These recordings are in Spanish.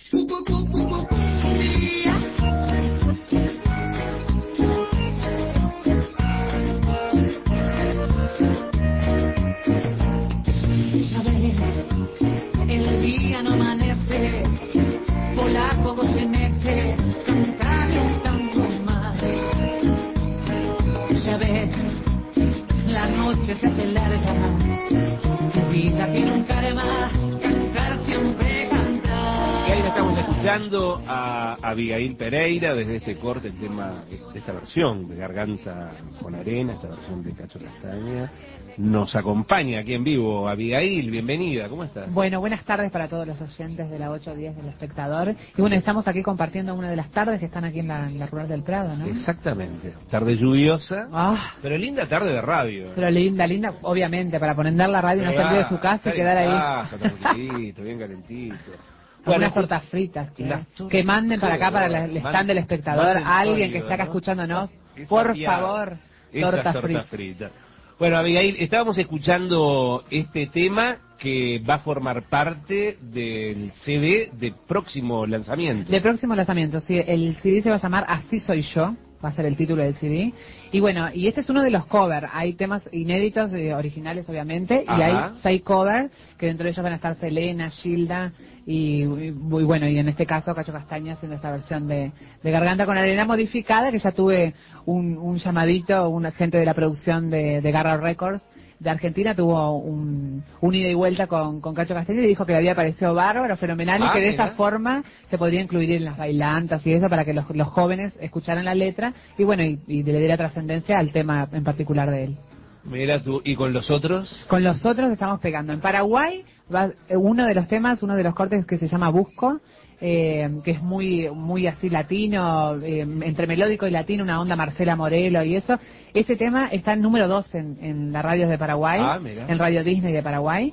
Ya ves, el día no amanece, polaco Goyeneche, cantar un tanto más. Ya ves, la noche se hace larga, tu vida tiene un karma, cantar siempre cantar. Y ahí estamos escuchando a Abigail Pereira desde este corte, el tema de esta versión de Garganta con Arena, esta versión de Cacho Castaña. Nos acompaña aquí en vivo Abigail, bienvenida, ¿cómo estás? Bueno, buenas tardes para todos los oyentes de la 810 del Espectador. Y bueno, estamos aquí compartiendo una de las tardes que están aquí en la Rural del Prado, ¿no? Exactamente, tarde lluviosa, pero linda tarde de radio. Pero linda, obviamente, para poner la radio, no salir de su casa y quedar ahí. Tranquilito, bien calentito. Unas tortas fritas, que manden para acá, para el stand del Espectador, a alguien que esté acá escuchándonos, por favor, tortas fritas. Bueno, Abigail, estábamos escuchando este tema que va a formar parte del CD de próximo lanzamiento. De próximo lanzamiento, sí. El CD se va a llamar Así Soy Yo, va a ser el título del CD. Y bueno, y este es uno de los covers. Hay temas inéditos, originales obviamente, y hay 6 covers, que dentro de ellos van a estar Selena, Gilda, y bueno, y en este caso Cacho Castaña haciendo esta versión de Garganta con Arena modificada, que ya tuve un llamadito, un agente de la producción de Garra Records de Argentina tuvo un ida y vuelta con Cacho Castaña y dijo que le había parecido bárbaro, fenomenal, y que de esa forma se podría incluir en las bailantas y eso para que los jóvenes escucharan la letra y bueno, y le diera trascendencia al tema en particular de él. Mira tú, ¿y con los otros? Con los otros estamos pegando. En Paraguay, uno de los temas, uno de los cortes que se llama Busco, que es muy así latino, entre melódico y latino, una onda Marcela Morelo y eso. Ese tema está en número 2 en las radios de Paraguay, en Radio Disney de Paraguay.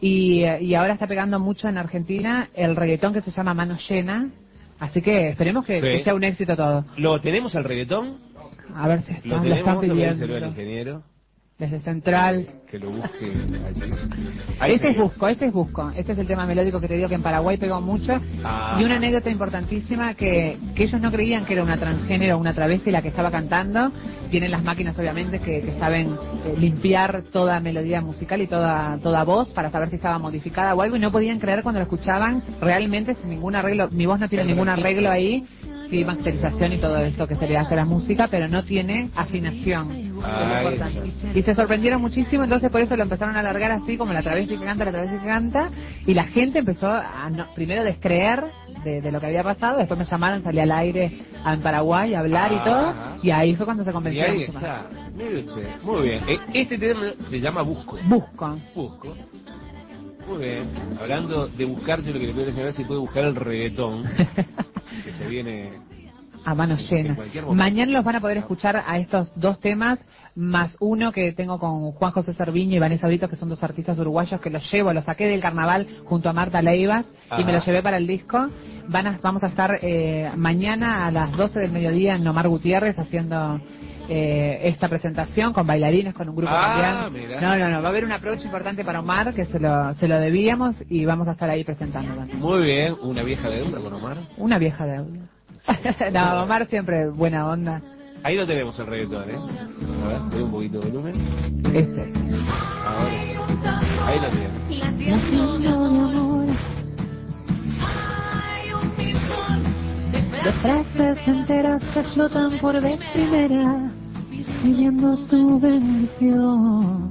Y ahora está pegando mucho en Argentina el reggaetón que se llama Mano Llena. Así que esperemos que sea un éxito todo. ¿Lo tenemos al reggaetón? A ver si lo están pidiendo. El ingeniero. Desde Central. Que lo busque allí. Este es Busco. Este es el tema melódico que te digo que en Paraguay pegó mucho. Y una anécdota importantísima que ellos no creían que era una transgénero o una travesti la que estaba cantando. Tienen las máquinas obviamente que saben limpiar toda melodía musical y toda voz para saber si estaba modificada o algo, y no podían creer cuando lo escuchaban realmente sin ningún arreglo. Mi voz no tiene ningún arreglo ahí. Sí, masterización y todo esto que se le hace a la música, pero no tiene afinación. Es importante. Y se sorprendieron muchísimo, entonces por eso lo empezaron a alargar así, como la travesti que canta, y la gente empezó a primero descreer de lo que había pasado, después me llamaron, salí al aire en Paraguay a hablar y todo, y ahí fue cuando se convencieron. Y ahí está. Muy bien. Este tema se llama Busco. Busco. Muy bien. Hablando de buscar, yo lo que le pido es si puede buscar el reggaetón. Que se viene a mano llena. Mañana los van a poder escuchar a estos 2 temas, más uno que tengo con Juan José Cerviño y Vanessa Brito, que son 2 artistas uruguayos que los saqué del carnaval junto a Marta Leivas y me los llevé para el disco. Vamos a estar mañana a las 12 del mediodía en Omar Gutiérrez haciendo esta presentación con bailarines, con un grupo mundial. No, va a haber un approach importante para Omar que se lo debíamos y vamos a estar ahí presentando también. Muy bien, una vieja deuda con Omar. Una vieja deuda. No, Omar siempre buena onda. Ahí lo tenemos el reggaetón, A ver, doy un poquito de volumen. Ahora, ahí lo tienen. De frases enteras que flotan por vez primera, pidiendo tu bendición.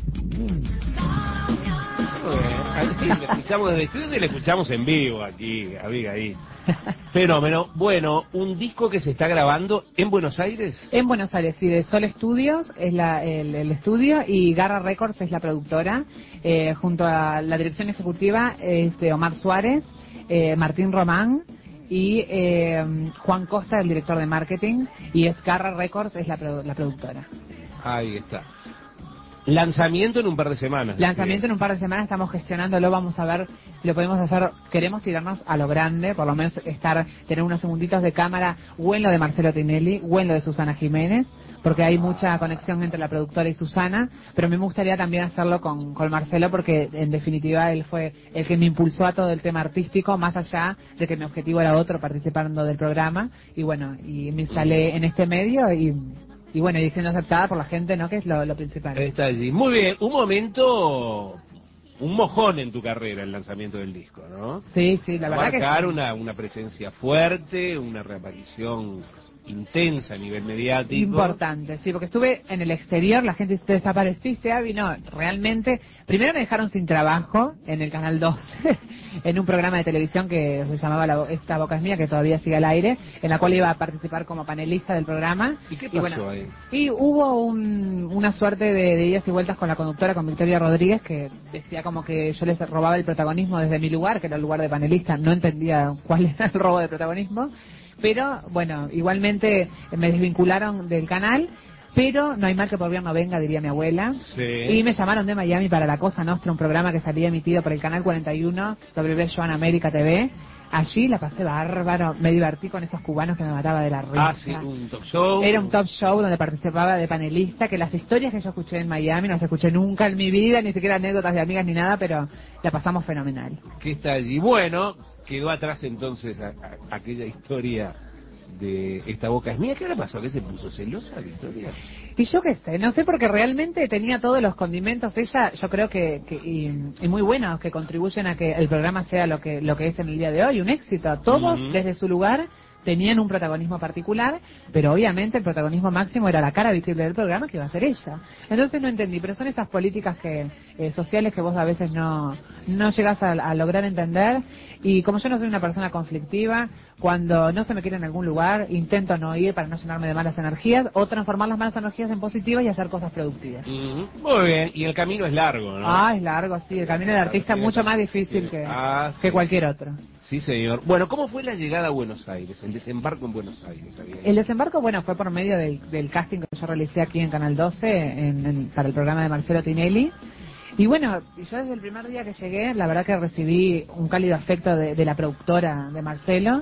Sí, le escuchamos desde estudios y le escuchamos en vivo aquí, Abigail. Fenómeno. Bueno, un disco que se está grabando en Buenos Aires. En Buenos Aires, sí, de Sol Studios es el estudio y Garra Records es la productora. Junto a la dirección ejecutiva es de Omar Suárez, Martín Román y Juan Costa, el director de marketing, y es Garra Records es la productora. Ahí está. Lanzamiento en un par de semanas. Lanzamiento en un par de semanas, estamos gestionándolo, vamos a ver si lo podemos hacer. Queremos tirarnos a lo grande, por lo menos tener unos segunditos de cámara, o en lo de Marcelo Tinelli, o en lo de Susana Jiménez, porque hay mucha conexión entre la productora y Susana, pero a mí me gustaría también hacerlo con Marcelo, porque en definitiva él fue el que me impulsó a todo el tema artístico, más allá de que mi objetivo era otro, participando del programa, y bueno, y me instalé en este medio y bueno, y siendo aceptada por la gente, ¿no? Que es lo principal. Está allí. Muy bien, un momento, un mojón en tu carrera, el lanzamiento del disco, ¿no? Sí, la verdad que sí. Una presencia fuerte, una reaparición intensa a nivel mediático. Importante, sí, porque estuve en el exterior, la gente dice, ¿te desapareciste, Abby? No, realmente, primero me dejaron sin trabajo en el Canal 12, en un programa de televisión que se llamaba Esta Boca es Mía, que todavía sigue al aire, en la cual iba a participar como panelista del programa. ¿Y qué pasó ahí? Y hubo una suerte de idas y vueltas con la conductora, con Victoria Rodríguez, que decía como que yo les robaba el protagonismo desde mi lugar, que era el lugar de panelista, no entendía cuál era el robo de protagonismo. Pero, bueno, igualmente me desvincularon del canal, pero no hay mal que por bien no venga, diría mi abuela. Sí. Y me llamaron de Miami para La Cosa Nostra, un programa que salía emitido por el canal 41, W Joan América TV. Allí la pasé bárbaro, me divertí con esos cubanos que me mataba de la risa. Ah, sí, un talk show. Era un talk show donde participaba de panelista, que las historias que yo escuché en Miami no las escuché nunca en mi vida, ni siquiera anécdotas de amigas ni nada, pero la pasamos fenomenal. ¿Qué está allí? Bueno, quedó atrás entonces aquella historia de Esta Boca es Mía. ¿Qué le pasó? ¿Qué se puso celosa, Victoria? Y yo qué sé, no sé, porque realmente tenía todos los condimentos. Ella, yo creo que y muy buenos, que contribuyen a que el programa sea lo que es en el día de hoy, un éxito. Todos, desde su lugar, tenían un protagonismo particular, pero obviamente el protagonismo máximo era la cara visible del programa, que iba a ser ella. Entonces no entendí, pero son esas políticas sociales que vos a veces no llegás a lograr entender, y como yo no soy una persona conflictiva, cuando no se me quiere en algún lugar, intento no ir para no llenarme de malas energías, o transformar las malas energías en positivas y hacer cosas productivas. Muy bien, y el camino es largo, ¿no? Ah, es largo, sí, el camino del artista es mucho más difícil que cualquier otro. Sí, señor. Bueno, ¿cómo fue la llegada a Buenos Aires, el desembarco en Buenos Aires? El desembarco, bueno, fue por medio del casting que yo realicé aquí en Canal 12 para el programa de Marcelo Tinelli. Y bueno, yo desde el primer día que llegué, la verdad que recibí un cálido afecto de la productora de Marcelo,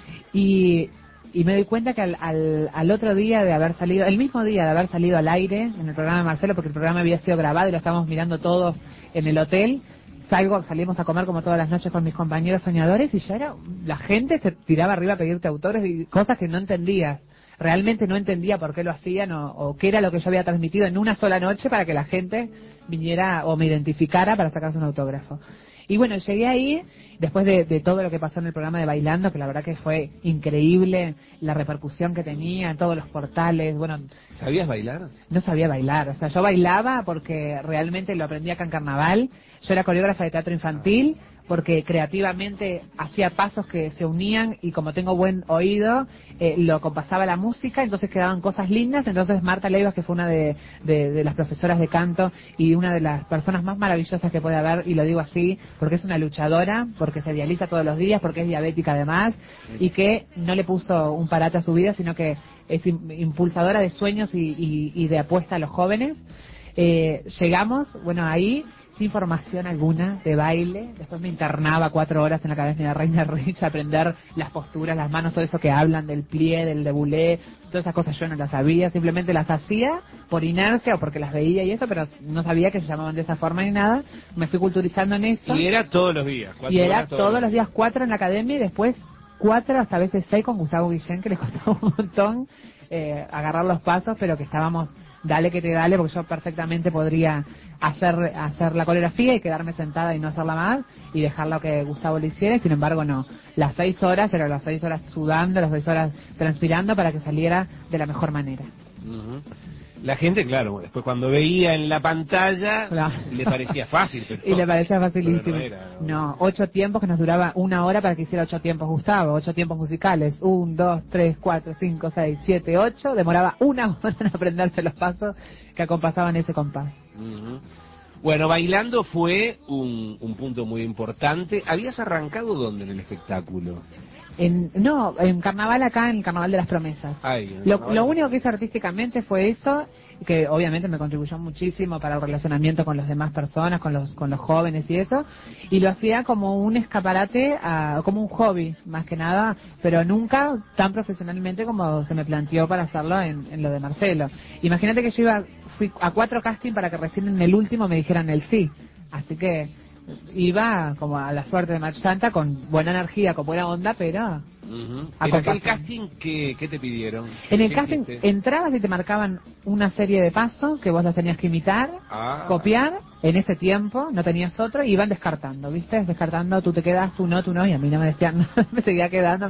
y me doy cuenta que al otro día de haber salido, el mismo día de haber salido al aire en el programa de Marcelo, porque el programa había sido grabado y lo estábamos mirando todos en el hotel, salimos a comer como todas las noches con mis compañeros soñadores, y ya la gente se tiraba arriba a pedirte autores y cosas que no entendías. Realmente no entendía por qué lo hacían o qué era lo que yo había transmitido en una sola noche para que la gente viniera o me identificara para sacarse un autógrafo. Y bueno, llegué ahí, después de todo lo que pasó en el programa de Bailando, que la verdad que fue increíble la repercusión que tenía en todos los portales. Bueno, ¿sabías bailar? No sabía bailar, o sea, yo bailaba porque realmente lo aprendí acá en Carnaval. Yo era coreógrafa de teatro infantil, porque creativamente hacía pasos que se unían, y como tengo buen oído, lo compasaba la música, entonces quedaban cosas lindas. Entonces Marta Leivas, que fue una de las profesoras de canto y una de las personas más maravillosas que puede haber, y lo digo así porque es una luchadora, porque se dializa todos los días, porque es diabética además, y que no le puso un parate a su vida, sino que es impulsadora de sueños y de apuesta a los jóvenes. Llegamos, bueno, ahí sin formación alguna de baile. Después me internaba 4 horas en la Academia de Reina Rich a aprender las posturas, las manos, todo eso que hablan del plié, del déboulé, todas esas cosas yo no las sabía, simplemente las hacía por inercia o porque las veía y eso, pero no sabía que se llamaban de esa forma ni nada. Me fui culturizando en eso. Y era todos los días. Y era todos los días 4 en la academia, y después 4 hasta a veces 6 con Gustavo Guillén, que le costaba un montón agarrar los pasos, pero que estábamos dale que te dale, porque yo perfectamente podría hacer la coreografía y quedarme sentada y no hacerla más y dejarlo que Gustavo lo hiciera, y sin embargo no. Las 6 horas, pero las 6 horas sudando, las 6 horas transpirando para que saliera de la mejor manera. La gente, claro, después cuando veía en la pantalla, claro, le parecía fácil. Pero y le parecía facilísimo. No era, ¿no? No, 8 tiempos que nos duraba 1 hora para que hiciera 8 tiempos Gustavo, 8 tiempos musicales, 1, 2, 3, 4, 5, 6, 7, 8, demoraba 1 hora en aprenderse los pasos que acompasaban ese compás. Bueno, bailando fue un punto muy importante. ¿Habías arrancado dónde en el espectáculo? En carnaval acá, en el Carnaval de las Promesas. Lo único que hice artísticamente fue eso, que obviamente me contribuyó muchísimo para el relacionamiento con las demás personas, con los jóvenes y eso, y lo hacía como un escaparate, como un hobby, más que nada, pero nunca tan profesionalmente como se me planteó para hacerlo en lo de Marcelo. Imagínate que fui a 4 castings para que recién en el último me dijeran el sí, así que iba como a la suerte de Mach Santa, con buena energía, con buena onda, pero... ¿En aquel casting qué te pidieron? En el casting entrabas y te marcaban una serie de pasos que vos los tenías que imitar, copiar, en ese tiempo, no tenías otro, y iban descartando, ¿viste? Descartando, tú te quedas, tú no, y a mí no me decían nada, me seguía quedando.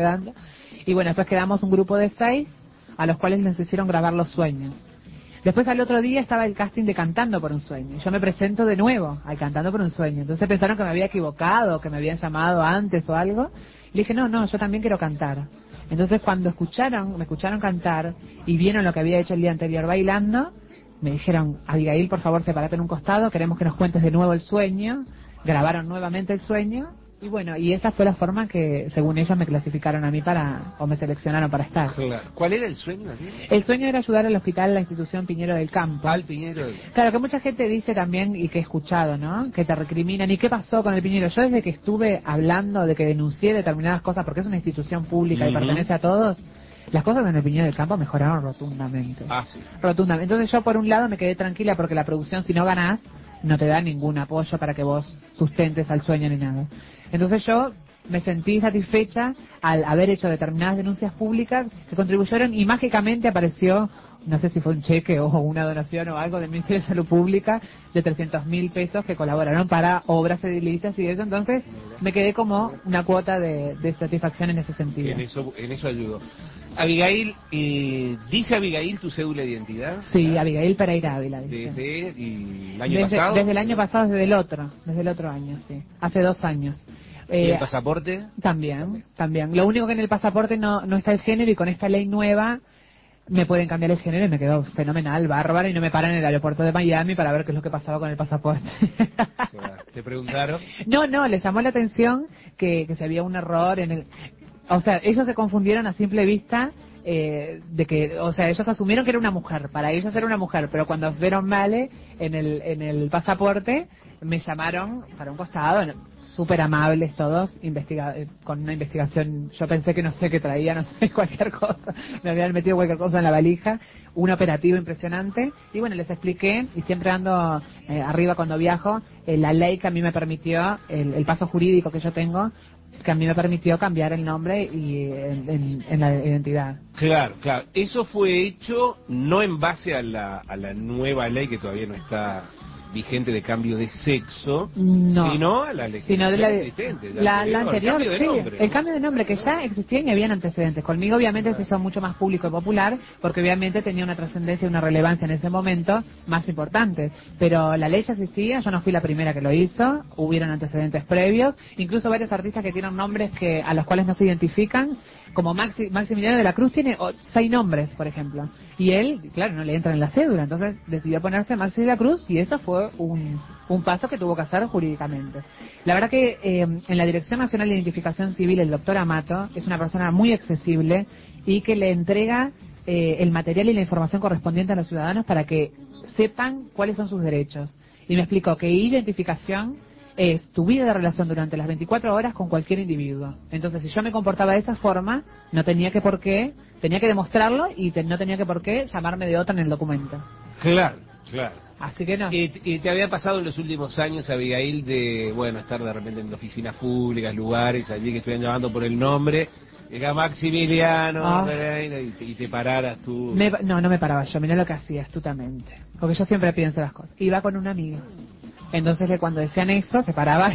Y bueno, después quedamos un grupo de 6, a los cuales les hicieron grabar los sueños. Después al otro día estaba el casting de Cantando por un Sueño. Yo me presento de nuevo al Cantando por un Sueño. Entonces pensaron que me había equivocado, que me habían llamado antes o algo. Le dije, no, yo también quiero cantar. Entonces cuando me escucharon cantar y vieron lo que había hecho el día anterior bailando, me dijeron, Abigail, por favor, sepárate en un costado, queremos que nos cuentes de nuevo el sueño. Grabaron nuevamente el sueño. Y bueno, y esa fue la forma que, según ellos, me clasificaron a mí o me seleccionaron para estar. Claro. ¿Cuál era el sueño? El sueño era ayudar al hospital, la institución Piñero del Campo. Al Piñero del Campo. Claro, que mucha gente dice también, y que he escuchado, ¿no? Que te recriminan. ¿Y qué pasó con el Piñero? Yo desde que estuve hablando de que denuncié determinadas cosas, porque es una institución pública y pertenece a todos, las cosas en el Piñero del Campo mejoraron rotundamente. Sí. Rotundamente. Entonces yo, por un lado, me quedé tranquila porque la producción, si no ganás, no te da ningún apoyo para que vos sustentes al sueño ni nada. Entonces yo me sentí satisfecha al haber hecho determinadas denuncias públicas que contribuyeron, y mágicamente apareció, no sé si fue un cheque o una donación o algo del Ministerio de Salud Pública de 300.000 pesos que colaboraron para obras edilicias y eso. Entonces me quedé como una cuota de satisfacción en ese sentido. En eso ayudó. Abigail, ¿dice Abigail tu cédula de identidad? Sí, Abigail Pereira Ávila. ¿Desde el año pasado? Desde el año pasado, desde el otro año, sí. Hace 2 años. ¿Y el pasaporte? También. Lo único que en el pasaporte no está el género, y con esta ley nueva me pueden cambiar el género y me quedó fenomenal, bárbaro, y no me paran en el aeropuerto de Miami para ver qué es lo que pasaba con el pasaporte. ¿Te preguntaron? No, les llamó la atención que se había un error en el... O sea, ellos se confundieron a simple vista de que, o sea, ellos asumieron que era una mujer, para ellos era una mujer, pero cuando vieron mal en el pasaporte, me llamaron para un costado, súper amables todos, con una investigación. Yo pensé que no sé qué traía, no sé, cualquier cosa, me habían metido cualquier cosa en la valija, un operativo impresionante, y bueno, les expliqué, y siempre ando arriba cuando viajo, la ley que a mí me permitió, el paso jurídico que yo tengo, que a mí me permitió cambiar el nombre y en la identidad. Claro. Eso fue hecho no en base a la nueva ley que todavía no está vigente de cambio de sexo, sino a la legislación existente. La anterior, el cambio de nombre que ya existía y habían antecedentes. Conmigo obviamente se hizo mucho más público y popular, porque obviamente tenía una trascendencia y una relevancia en ese momento más importante. Pero la ley ya existía, yo no fui la primera que lo hizo, hubieron antecedentes previos, incluso varios artistas que tienen nombres a los cuales no se identifican, como Maximiliano de la Cruz tiene 6 nombres, por ejemplo. Y él, claro, no le entra en la cédula, entonces decidió ponerse Maxi de la Cruz, y eso fue un paso que tuvo que hacer jurídicamente. La verdad que en la Dirección Nacional de Identificación Civil, el doctor Amato es una persona muy accesible y que le entrega el material y la información correspondiente a los ciudadanos para que sepan cuáles son sus derechos. Y me explicó que identificación es tu vida de relación durante las 24 horas con cualquier individuo. Entonces, si yo me comportaba de esa forma, no tenía que tenía que demostrarlo, y no tenía que por qué llamarme de otra en el documento. Claro. Así que no. ¿Y te había pasado en los últimos años, Abigail, de estar de repente en oficinas públicas, lugares allí que estuvieran llamando por el nombre, llega Maximiliano, y te pararas tú? No me paraba yo, mirá lo que hacía astutamente, porque yo siempre pienso las cosas. Iba con un amigo. Entonces cuando decían eso, se paraba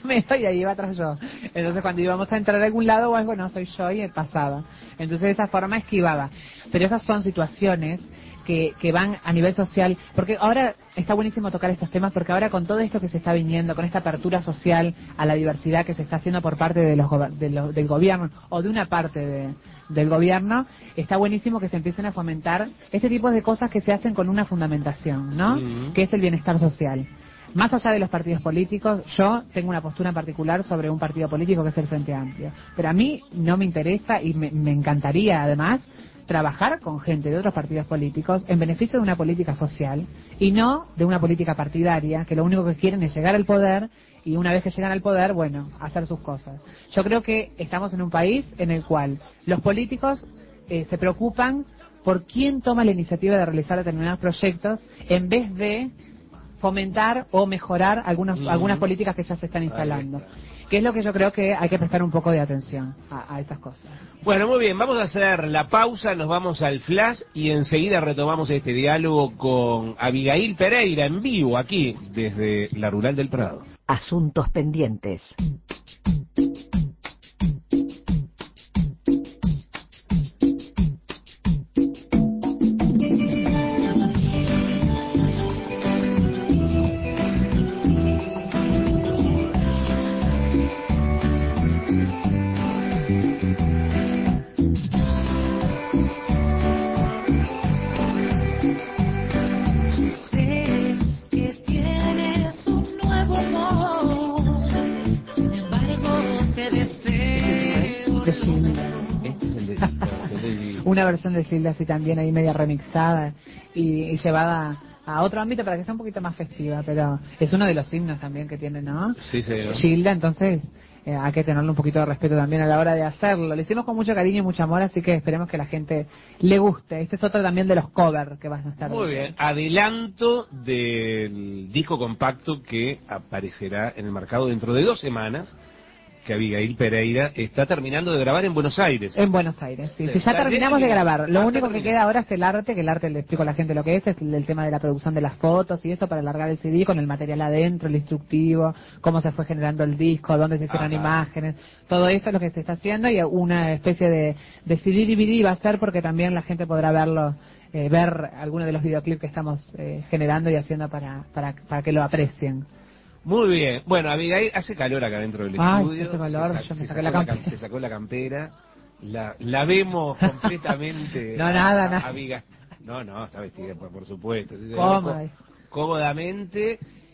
y ahí iba atrás yo. Entonces cuando íbamos a entrar a algún lado o algo, no, soy yo, y pasaba. Entonces de esa forma esquivaba. Pero esas son situaciones que van a nivel social, porque ahora está buenísimo tocar estos temas, porque ahora con todo esto que se está viniendo, con esta apertura social a la diversidad que se está haciendo por parte del gobierno, o de una parte del gobierno, está buenísimo que se empiecen a fomentar este tipo de cosas que se hacen con una fundamentación, ¿no? Que es el bienestar social. más allá de los partidos políticos, yo tengo una postura en particular sobre un partido político que es el Frente Amplio. Pero a mí no me interesa y me encantaría además trabajar con gente de otros partidos políticos en beneficio de una política social y no de una política partidaria que lo único que quieren es llegar al poder y una vez que llegan al poder, bueno, hacer sus cosas. Yo creo que estamos en un país en el cual los políticos se preocupan por quién toma la iniciativa de realizar determinados proyectos en vez de fomentar o mejorar algunas políticas que ya se están instalando. Que es lo que yo creo que hay que prestar un poco de atención a estas cosas. Bueno, muy bien, vamos a hacer la pausa, nos vamos al flash y enseguida retomamos este diálogo con Abigail Pereira en vivo aquí desde la Rural del Prado. Asuntos pendientes. Una versión de Gilda así también ahí media remixada y llevada a otro ámbito para que sea un poquito más festiva, pero es uno de los himnos también que tiene, ¿no? Sí, señor. Gilda, entonces hay que tenerle un poquito de respeto también a la hora de hacerlo. Lo hicimos con mucho cariño y mucho amor, así que esperemos que la gente le guste. Este es otro también de los covers que van a estar. Muy bien, adelanto del disco compacto que aparecerá en el mercado dentro de 2 semanas, que Abigail Pereira está terminando de grabar en Buenos Aires. En Buenos Aires, sí. Ya terminamos de grabar. Lo único que queda ahora es el arte, que el arte le explico a la gente lo que es el tema de la producción de las fotos y eso para alargar el CD con el material adentro, el instructivo, cómo se fue generando el disco, dónde se hicieron imágenes, todo eso es lo que se está haciendo y una especie de CD DVD va a ser porque también la gente podrá verlo, ver algunos de los videoclips que estamos generando y haciendo para que lo aprecien. Muy bien. Bueno, Abigail, hace calor acá dentro del estudio. Hace calor, se sacó la campera. La vemos completamente. No, nada. Abigail. No, está vestida, por supuesto. Cómodamente.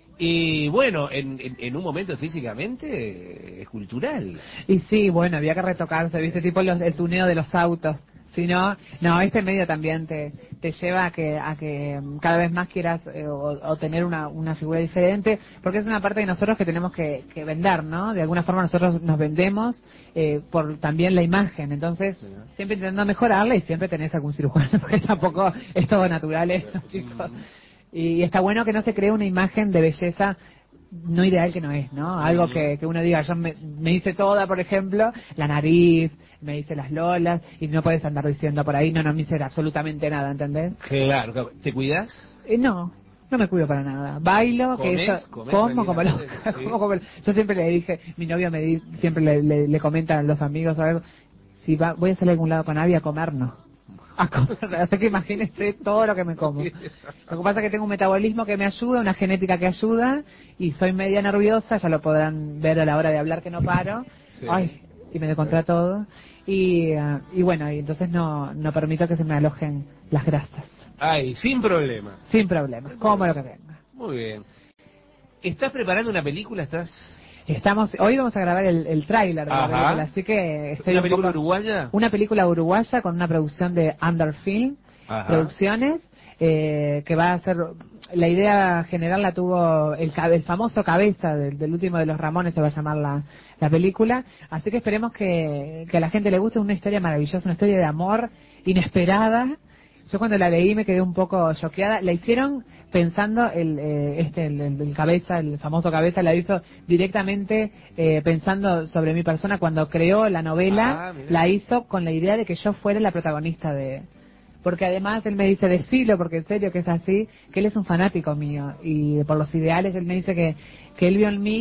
Y bueno, en un momento físicamente escultural. Y sí, bueno, había que retocarse, ¿viste? Tipo el tuneo de los autos. Si no, este medio también te lleva a que cada vez más quieras o tener una figura diferente, porque es una parte de nosotros que tenemos que vender, ¿no? De alguna forma nosotros nos vendemos por también la imagen, entonces siempre intentando mejorarla y siempre tenés algún cirujano, porque tampoco es todo natural eso, chicos. Y está bueno que no se cree una imagen de belleza no ideal que no es, ¿no? Algo que uno diga, yo me hice toda, por ejemplo, la nariz, me hice las lolas, y no puedes andar diciendo por ahí, no me hice absolutamente nada, ¿entendés? Claro. ¿Te cuidas? No me cuido para nada. Bailo, que eso, como yo siempre le dije, mi novio siempre le comentan a los amigos o algo, si voy a salir a algún lado con Abby a comer, no. Así que imagínense todo lo que me como. Lo que pasa es que tengo un metabolismo que me ayuda, una genética que ayuda, y soy media nerviosa, ya lo podrán ver a la hora de hablar que no paro. Sí. Y me doy contra todo. Y bueno, y entonces no permito que se me alojen las grasas. Sin problema. Sin problemas, como lo que venga. Muy bien. ¿Estás preparando una película? Hoy vamos a grabar el tráiler de la película, así que estoy ¿Una película uruguaya? Una película uruguaya con una producción de Underfilm Producciones, que va a ser, la idea general la tuvo el famoso cabeza del último de los Ramones, se va a llamar la película, así que esperemos que a la gente le guste. Una historia maravillosa, una historia de amor inesperada. Yo cuando la leí me quedé un poco choqueada. La hicieron pensando, el cabeza, el famoso cabeza, la hizo directamente pensando sobre mi persona. Cuando creó la novela, la hizo con la idea de que yo fuera la protagonista porque además él me dice, decilo, porque en serio que es así, que él es un fanático mío. Y por los ideales, él me dice que él vio en mí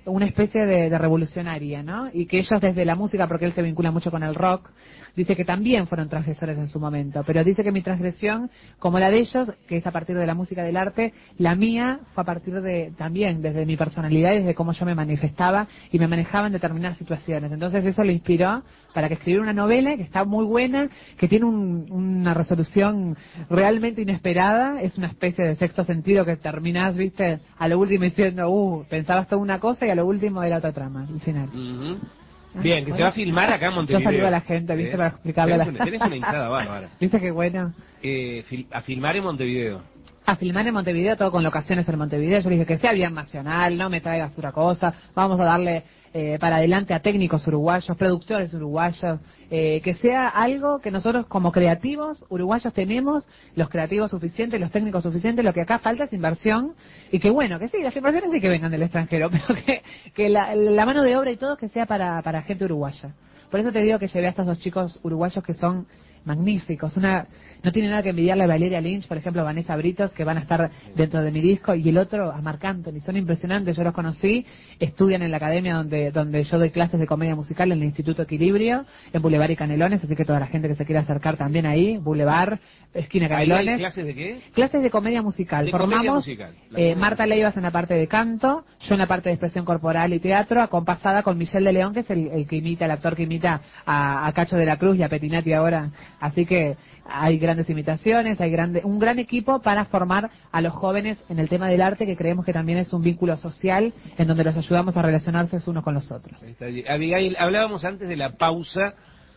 una especie de revolucionaria, ¿no? Y que ellos desde la música, porque él se vincula mucho con el rock, dice que también fueron transgresores en su momento, pero dice que mi transgresión, como la de ellos, que es a partir de la música del arte, la mía fue a partir de, también, desde mi personalidad y desde cómo yo me manifestaba y me manejaba en determinadas situaciones. Entonces eso le inspiró para que escribiera una novela que está muy buena, que tiene una resolución realmente inesperada, es una especie de sexto sentido que terminás, viste, a lo último diciendo, pensabas toda una cosa y a lo último era otra trama, al final. Bien, que se va a filmar acá en Montevideo. Yo saludo a la gente, ¿viste? Para explicarle a la gente. Tenés una hinchada bárbara. ¿Viste qué bueno? A filmar en Montevideo. A filmar en Montevideo, todo con locaciones en Montevideo. Yo le dije que sea bien nacional, no me traigas otra cosa. Vamos a darle para adelante a técnicos uruguayos, productores uruguayos, que sea algo que nosotros como creativos uruguayos tenemos, los creativos suficientes, los técnicos suficientes. Lo que acá falta es inversión, y que bueno, que sí, las inversiones sí que vengan del extranjero, pero que la mano de obra y todo que sea para gente uruguaya. Por eso te digo que llevé a estos dos chicos uruguayos que son magníficos. No tiene nada que envidiarle a Valeria Lynch, por ejemplo, Vanessa Britos, que van a estar dentro de mi disco, y el otro a Marc Anthony. Son impresionantes, yo los conocí, estudian en la academia donde yo doy clases de comedia musical en el Instituto Equilibrio, en Boulevard y Canelones, así que toda la gente que se quiera acercar también ahí, Boulevard, esquina Canelones. ¿Hay clases de qué? Clases de comedia musical. Formamos Marta Leivas en la parte de canto, yo en la parte de expresión corporal y teatro, acompasada con Michel de León, que es el que imita, el actor que imita a Cacho de la Cruz y a Petinati ahora. Así que hay grandes imitaciones, hay un gran equipo para formar a los jóvenes en el tema del arte, que creemos que también es un vínculo social en donde los ayudamos a relacionarse unos con los otros. Abigail, hablábamos antes de la pausa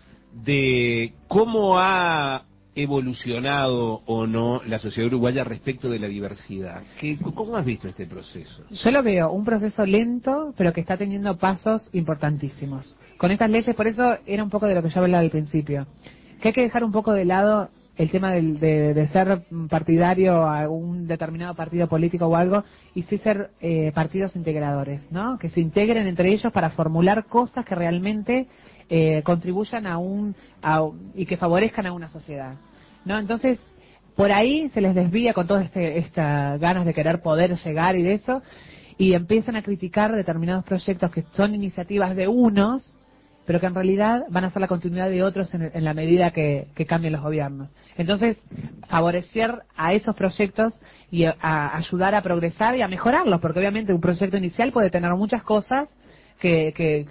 de cómo ha evolucionado o no la sociedad uruguaya respecto de la diversidad. ¿Cómo has visto este proceso? Yo lo veo un proceso lento, pero que está teniendo pasos importantísimos. Con estas leyes, por eso era un poco de lo que yo hablaba al principio, que hay que dejar un poco de lado el tema de ser partidario a un determinado partido político o algo, y sí ser partidos integradores, ¿no? Que se integren entre ellos para formular cosas que realmente contribuyan y que favorezcan a una sociedad, ¿no? Entonces, por ahí se les desvía con todas estas ganas de querer poder llegar y de eso, y empiezan a criticar determinados proyectos que son iniciativas de unos, pero que en realidad van a ser la continuidad de otros en la medida que cambien los gobiernos. Entonces, favorecer a esos proyectos y a ayudar a progresar y a mejorarlos, porque obviamente un proyecto inicial puede tener muchas cosas que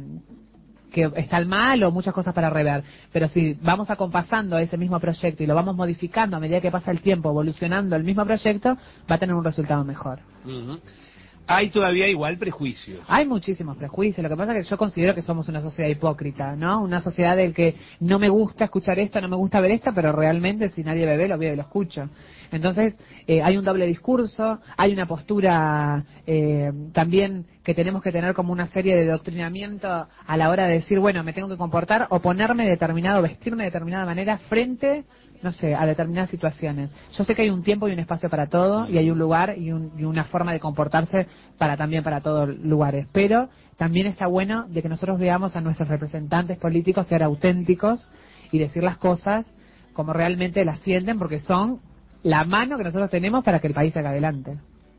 están mal o muchas cosas para rever, pero si vamos acompasando ese mismo proyecto y lo vamos modificando a medida que pasa el tiempo, evolucionando el mismo proyecto, va a tener un resultado mejor. Hay todavía igual prejuicios. Hay muchísimos prejuicios. Lo que pasa es que yo considero que somos una sociedad hipócrita, ¿no? Una sociedad del que no me gusta escuchar esto, no me gusta ver esto, pero realmente si nadie me ve, lo veo y lo escucho. Entonces, hay un doble discurso, hay una postura también que tenemos que tener como una serie de doctrinamiento a la hora de decir, bueno, me tengo que comportar o ponerme vestirme de determinada manera frente, no sé, a determinadas situaciones. Yo sé que hay un tiempo y un espacio para todo, y hay un lugar y una forma de comportarse también para todos lugares, pero también está bueno de que nosotros veamos a nuestros representantes políticos ser auténticos y decir las cosas como realmente las sienten, porque son la mano que nosotros tenemos para que el país salga adelante.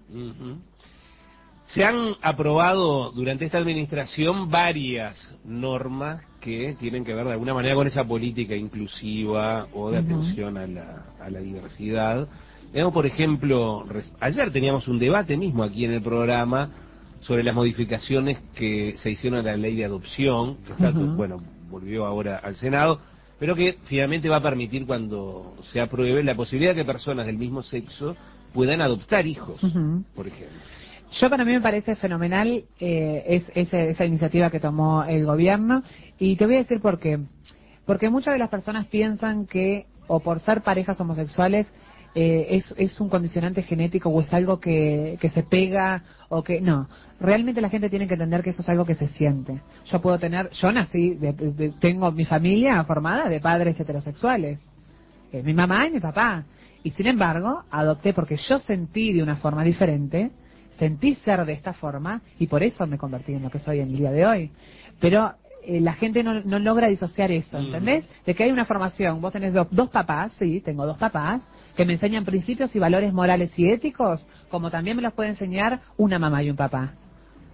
Se han aprobado durante esta administración varias normas que tienen que ver de alguna manera con esa política inclusiva o de atención a la diversidad. Por ejemplo, ayer teníamos un debate mismo aquí en el programa sobre las modificaciones que se hicieron a la ley de adopción, que está, volvió ahora al Senado, pero que finalmente va a permitir, cuando se apruebe, la posibilidad de que personas del mismo sexo puedan adoptar hijos, por ejemplo. Para mí me parece fenomenal esa iniciativa que tomó el gobierno, y te voy a decir por qué. Porque muchas de las personas piensan que, o por ser parejas homosexuales, es un condicionante genético o es algo que se pega, o que no. Realmente la gente tiene que entender que eso es algo que se siente. Yo nací, tengo mi familia formada de padres heterosexuales, mi mamá y mi papá, y sin embargo adopté porque yo sentí de una forma diferente, sentí ser de esta forma, y por eso me convertí en lo que soy en el día de hoy. Pero la gente no logra disociar eso, ¿entendés? De que hay una formación, vos tenés dos papás, sí, tengo dos papás, que me enseñan principios y valores morales y éticos, como también me los puede enseñar una mamá y un papá.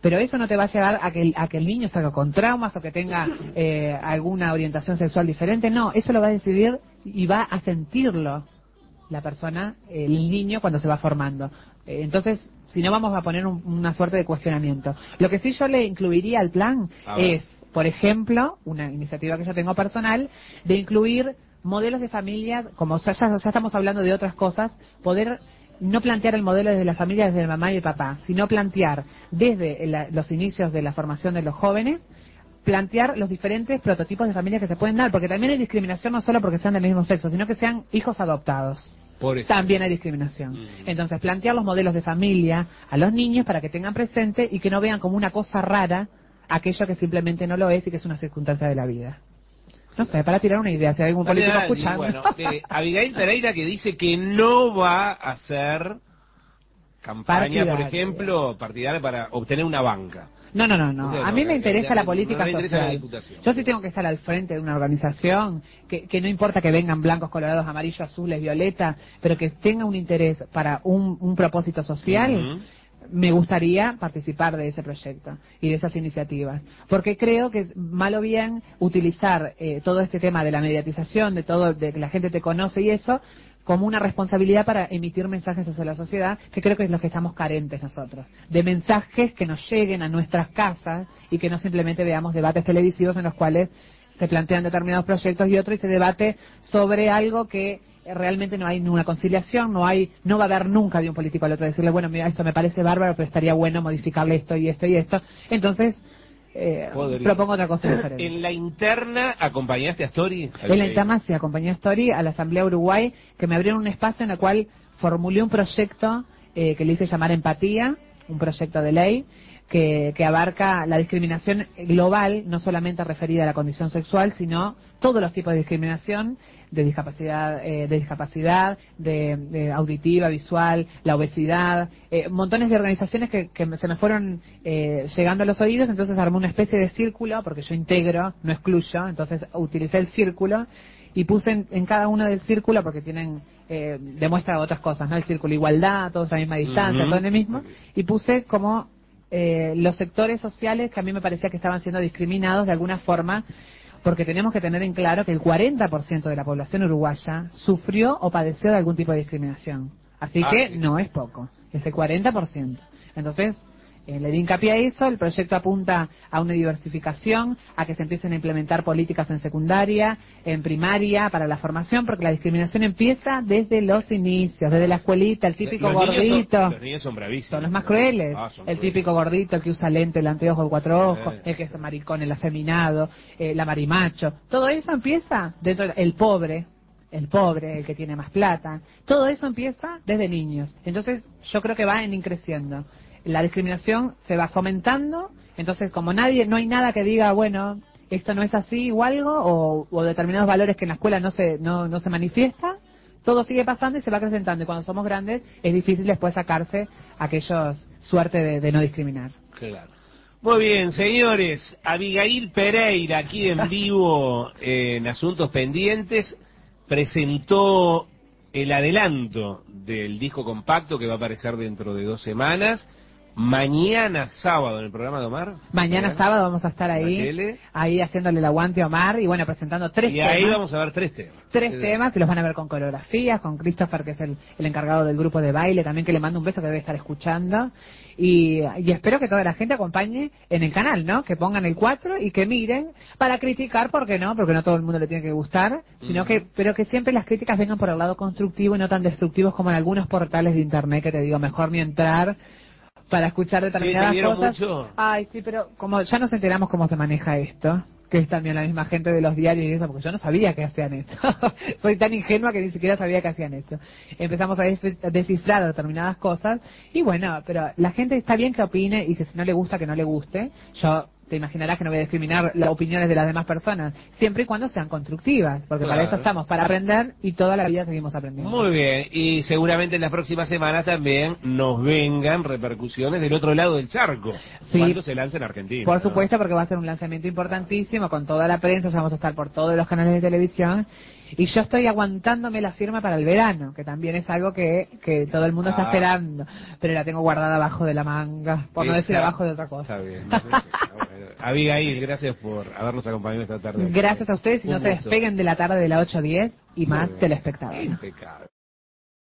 Pero eso no te va a llevar a que el niño salga con traumas o que tenga alguna orientación sexual diferente. No, eso lo va a decidir y va a sentirlo la persona, el niño, cuando se va formando. Entonces, si no, vamos a poner una suerte de cuestionamiento. Lo que sí yo le incluiría al plan es, por ejemplo, una iniciativa que yo tengo personal, de incluir modelos de familia, como ya estamos hablando de otras cosas, poder no plantear el modelo desde la familia, desde la mamá y el papá, sino plantear desde los inicios de la formación de los jóvenes, plantear los diferentes prototipos de familias que se pueden dar, porque también hay discriminación no solo porque sean del mismo sexo, sino que sean hijos adoptados. También hay discriminación. Entonces, plantear los modelos de familia a los niños para que tengan presente y que no vean como una cosa rara aquello que simplemente no lo es y que es una circunstancia de la vida. No sé, para tirar una idea, si hay algún político escuchando. Bueno, Abigail Pereira, que dice que no va a hacer campaña, por ejemplo, partidaria para obtener una banca. No. A mí me interesa la política social. Yo sí tengo que estar al frente de una organización que no importa que vengan blancos, colorados, amarillos, azules, violetas, pero que tenga un interés para un propósito social. Me gustaría participar de ese proyecto y de esas iniciativas, porque creo que es mal o bien utilizar todo este tema de la mediatización, de que la gente te conoce y eso, como una responsabilidad para emitir mensajes hacia la sociedad, que creo que es lo que estamos carentes nosotros, de mensajes que nos lleguen a nuestras casas y que no simplemente veamos debates televisivos en los cuales se plantean determinados proyectos y otros y se debate sobre algo que realmente no hay ninguna conciliación, no va a haber nunca de un político al otro decirle, bueno, mira, esto me parece bárbaro, pero estaría bueno modificarle esto y esto y esto. Entonces, propongo otra cosa diferente. ¿En la interna acompañaste a Story? En la interna sí, acompañé a Story a la Asamblea Uruguay, que me abrieron un espacio en el cual formulé un proyecto que le hice llamar Empatía, un proyecto de ley, que abarca la discriminación global, no solamente referida a la condición sexual, sino todos los tipos de discriminación, de discapacidad, de auditiva, visual, la obesidad, montones de organizaciones que se me fueron llegando a los oídos. Entonces armé una especie de círculo, porque yo integro, no excluyo, entonces utilicé el círculo y puse en cada uno del círculo, porque tienen demuestra otras cosas, ¿no? El círculo igualdad, todos a la misma distancia, todo en el mismo, y puse como los sectores sociales que a mí me parecía que estaban siendo discriminados de alguna forma, porque tenemos que tener en claro que el 40% de la población uruguaya sufrió o padeció de algún tipo de discriminación. Así que no es poco, es el 40%. Entonces, le di hincapié a eso. El proyecto apunta a una diversificación, a que se empiecen a implementar políticas en secundaria, en primaria, para la formación, porque la discriminación empieza desde los inicios, desde la escuelita, el típico gordito. Los niños son bravísimos. Son los más crueles. El típico gordito que usa lente, el anteojo, el cuatro ojos, el que es maricón, el afeminado, la marimacho. Todo eso empieza dentro el pobre, el que tiene más plata. Todo eso empieza desde niños. Entonces, yo creo que va en increciendo. La discriminación se va fomentando, entonces como no hay nada que diga, bueno, esto no es así o algo, o determinados valores que en la escuela no se manifiesta, todo sigue pasando y se va acrecentando, y cuando somos grandes es difícil después sacarse aquellos suerte de no discriminar. Claro. Muy bien, señores, Abigail Pereira, aquí en vivo en Asuntos Pendientes, presentó el adelanto del disco compacto que va a aparecer dentro de 2 semanas. Mañana sábado en el programa de Omar. Mañana sábado vamos a estar ahí haciéndole el aguante a Omar y bueno, presentando 3 temas. Y ahí vamos a ver 3 temas. 3 temas y los van a ver con coreografías, con Christopher, que es el encargado del grupo de baile, también, que le mando un beso, que debe estar escuchando. Y espero que toda la gente acompañe en el canal, ¿no? Que pongan el 4 y que miren para criticar, porque no todo el mundo le tiene que gustar, sino pero que siempre las críticas vengan por el lado constructivo y no tan destructivos como en algunos portales de internet, que te digo, mejor ni entrar para escuchar determinadas cosas. Mucho. Ay, sí, pero como ya nos enteramos cómo se maneja esto, que es también la misma gente de los diarios y eso, porque yo no sabía que hacían eso. Soy tan ingenua que ni siquiera sabía que hacían eso. Empezamos a descifrar determinadas cosas y bueno, pero la gente está bien que opine y que si no le gusta, que no le guste. Yo te imaginarás que no voy a discriminar las opiniones de las demás personas, siempre y cuando sean constructivas, porque Claro. para eso estamos, para aprender, y toda la vida seguimos aprendiendo. Muy bien, y seguramente en las próximas semanas también nos vengan repercusiones del otro lado del charco, Sí. cuando se lance en Argentina. Por ¿no? supuesto, porque va a ser un lanzamiento importantísimo, con toda la prensa, ya vamos a estar por todos los canales de televisión, y yo estoy aguantándome la firma para el verano, que también es algo que todo el mundo está esperando, pero la tengo guardada abajo de la manga, por no decir abajo de otra cosa. Está bien. Abigail, gracias por habernos acompañado esta tarde. Gracias a ustedes y no se gusto. despeguen de la tarde de la 8 a 10 y Muy más bien. telespectador. Impecable.